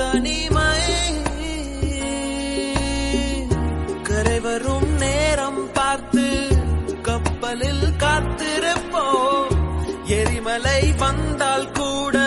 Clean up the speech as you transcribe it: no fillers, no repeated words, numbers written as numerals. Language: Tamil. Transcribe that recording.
தனிமை கரை வரும் நேரம் பார்த்து கப்பலில் காத்திருப்போம் எரிமலை வந்தால் கூட